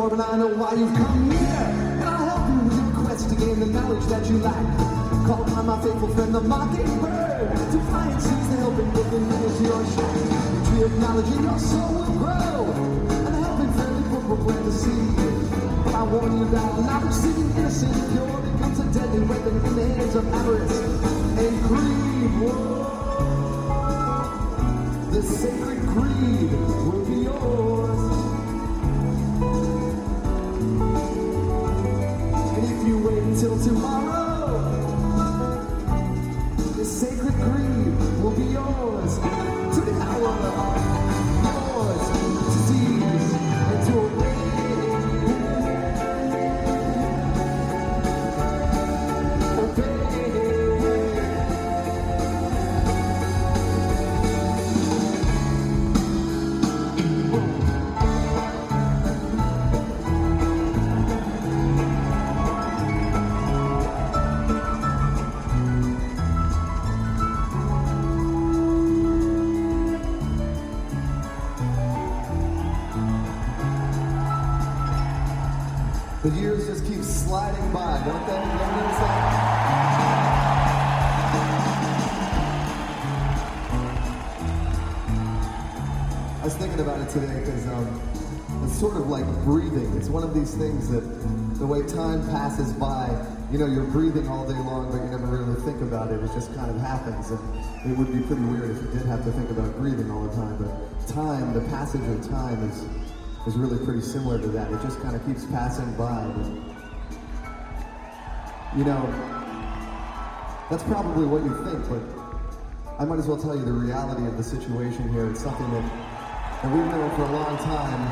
door, and I know why you've come here. And I'll help you with your quest to gain the knowledge that you lack. Call upon my faithful friend, the mockingbird, to fly and seize the helping book and bring it to your shack. The tree of knowledge in your soul will grow, and the helping friendly book will plant the seed. But I warn you that knowledge seeking innocent and pure becomes a deadly weapon in the hands of avarice and greed. Whoa. The sacred creed will be yours. And if you wait until tomorrow, the sacred creed will be yours. To the hour of yours, disease, and to obey. The years just keep sliding by, don't they? You ever notice that? I was thinking about it today because it's sort of like breathing. It's one of these things that the way time passes by, you know, you're breathing all day long, but you never really think about it. It just kind of happens. And it would be pretty weird if you did have to think about breathing all the time. But time, the passage of time is really pretty similar to that. It just kind of keeps passing by. But, you know, that's probably what you think, but I might as well tell you the reality of the situation here. It's something that we've known for a long time.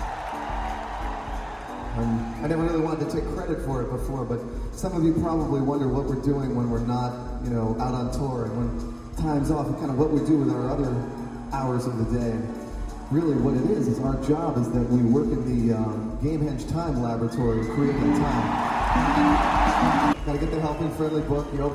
I never really wanted to take credit for it before, but some of you probably wonder what we're doing when we're not, you know, out on tour, and when time's off, and kind of what we do with our other hours of the day. Really what it is our job is that we work in the Gamehenge Time Laboratory creating time. Gotta get the helping friendly book, you know,